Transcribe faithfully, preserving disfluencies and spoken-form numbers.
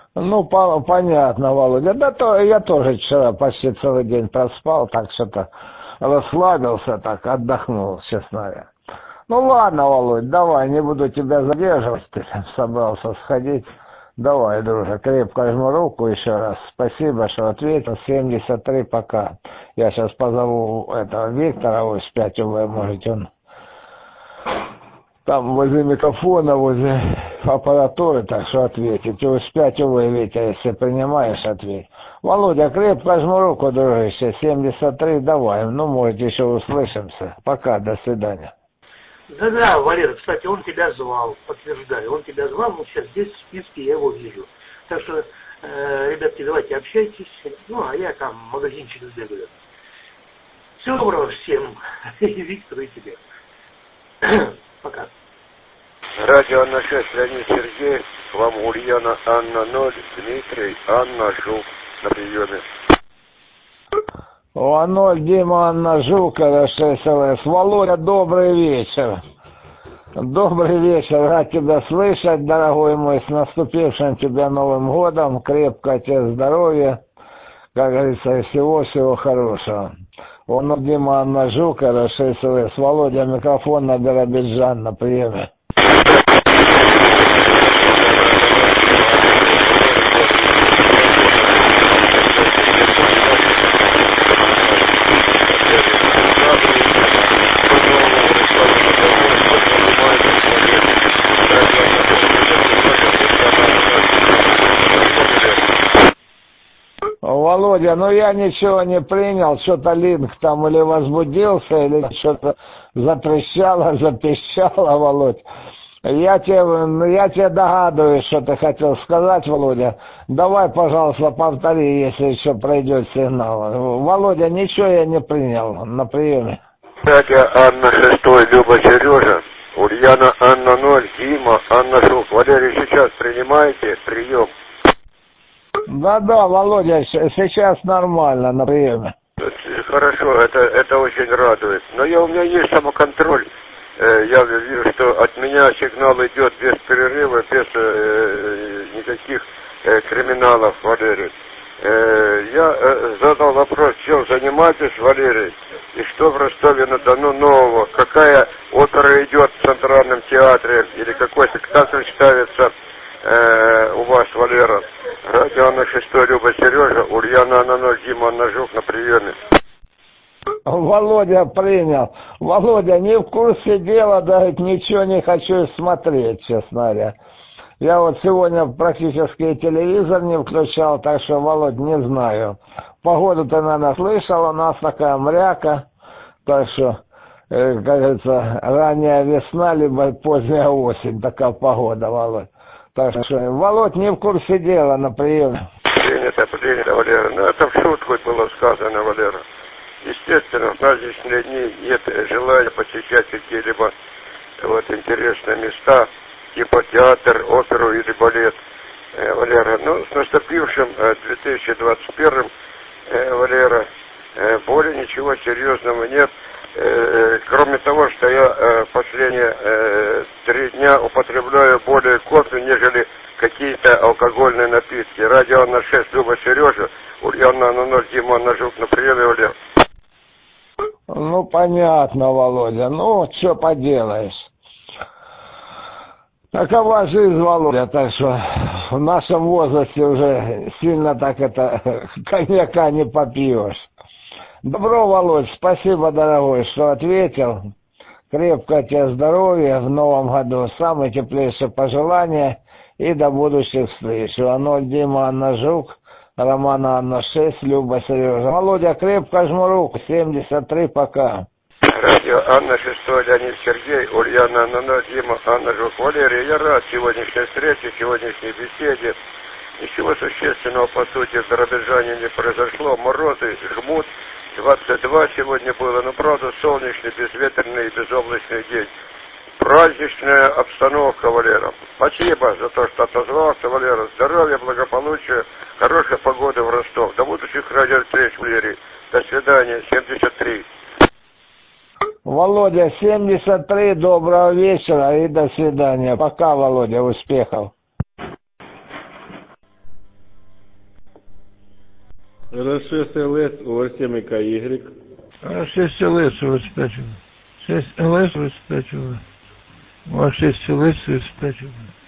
Ну, по понятно, Володя. Да то я тоже вчера почти целый день проспал, так что-то расслабился, так отдохнул, честно говоря. Ну ладно, Володь, давай, не буду тебя задерживать, ты там собрался сходить. Давай, друже, крепко жму руку еще раз. Спасибо, что ответил. семьдесят три пока. Я сейчас позову этого Виктора, ось пять УВ, может он там возле микрофона, возле аппаратуры, так что ответить. ось пять УВ, Витя, если принимаешь, ответь. Володя, крепко жму руку, дружище. семьдесят три, давай. Ну, может, еще услышимся. Пока, до свидания. Да-да, Валера, кстати, он тебя звал, подтверждаю. Он тебя звал, он сейчас здесь в списке, я его вижу. Так что, э, ребятки, давайте общайтесь. Ну, а я там в магазинчик сбегаю. Всего доброго всем. И Виктору, и тебе. Пока. Радио Анна шесть, Леонид Сергей. К вам Ульяна Анна ноль, Дмитрий Анна Жук на приеме. О, ноль, Дима, Анна Жукова, шесть ЛС. Володя, добрый вечер. Добрый вечер, рад тебя слышать, дорогой мой, с наступившим тебя Новым годом. Крепкого тебе здоровья, как говорится, и всего-всего хорошего. О, ну, Дима, Анна Жукова, шесть ЛС. Володя, микрофон на Биробиджан на приеме. Володя, ну я ничего не принял, что-то линк там или возбудился, или что-то затрещало, запищало, Володь. Я тебе, ну, я тебе догадываюсь, что ты хотел сказать, Володя. Давай, пожалуйста, повтори, если еще пройдет сигнал. Володя, ничего я не принял на приеме. Радио Анна шестой, Люба Сережа. Ульяна Анна ноль, Дима Анна Жук. Валерий, сейчас принимаете прием? Да-да, Володя, сейчас нормально на приеме. Хорошо, это, это очень радует. Но я, у меня есть самоконтроль. Я вижу, что от меня сигнал идет без перерыва, без э, никаких э, криминалов, Валерий. Э, я э, задал вопрос, чем занимаетесь, Валерий, и что в Ростове-на-Дону нового, какая опера идет в Центральном театре, или какой спектакль ставится э, у вас, Валера. Радио Анна шестой, Люба Сережа, Ульяна Анна ноль, Дима Анна Жук на приеме. Володя принял. Володя, не в курсе дела, да, ничего не хочу смотреть, честно говоря. Я вот сегодня практически телевизор не включал, так что, Володь, не знаю. Погоду-то, наверное, слышал, у нас такая мряка, так что, э, как говорится, ранняя весна, либо поздняя осень, такая погода, Володь. Так что, Володь, не в курсе дела на приеме. Принято, принято, Валера. Ну, это в шутку было сказано, Валера. Естественно, в праздничные дни нет желания посещать какие-либо вот интересные места, типа театр, оперу или балет, э, Валера. Ну, с наступившим э, две тысячи двадцать первым, э, Валера, э, более ничего серьезного нет. Э, кроме того, что я э, последние э, три дня употребляю более кофе, нежели какие-то алкогольные напитки. Радио Анна шесть, Люба Сережа, Ульяна Анна ноль, Дима Анна Жук на приеме, Валера. Ну, понятно, Володя. Ну, что поделаешь. Такова жизнь, Володя. Так что в нашем возрасте уже сильно так это коньяка не попьешь. Добро, Володь. Спасибо, дорогой, что ответил. Крепкого тебе здоровья в новом году. Самые теплейшие пожелания. И до будущих встреч. Ноль, Дима Анна Жук. Романа Анна шесть, Люба Сережа. Володя, крепко жму руку, семьдесят три пока. Радио Анна шестой, Леонид Сергей, Ульяна Анна ноль, Дима Анна Жук. Валерий, я рад сегодняшней встрече, сегодняшней беседе. Ничего существенного, по сути, в Биробиджане не произошло. Морозы жмут, двадцать два сегодня было, но правда солнечный, безветренный и безоблачный день. Праздничная обстановка, Валера. Спасибо за то, что отозвался, Валера. Здоровья, благополучия, хорошей погоды в Ростов. До будущих радиовстреч, Валерий. До свидания. семьдесят три. Володя, семьдесят три, доброго вечера и до свидания. Пока, Володя, успехов. Раз шесть эл эс, о семь и ка игрек. А шесть эл эс обеспечено. шесть эл эс обеспечено. А шесть эл эс обеспечено.